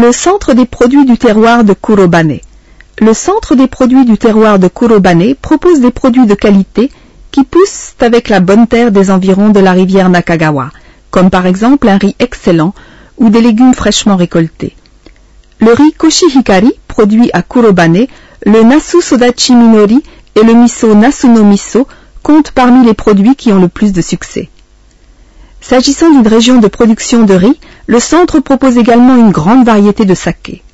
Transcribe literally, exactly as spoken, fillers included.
Le centre des produits du terroir de Kurobane. Le centre des produits du terroir de Kurobane propose des produits de qualité qui poussent avec la bonne terre des environs de la rivière Nakagawa, comme par exemple un riz excellent ou des légumes fraîchement récoltés. Le riz Koshihikari, produit à Kurobane, le Nasu Sodachi Minori et le miso Nasuno Miso comptent parmi les produits qui ont le plus de succès. S'agissant d'une région de production de riz, le centre propose également une grande variété de saké.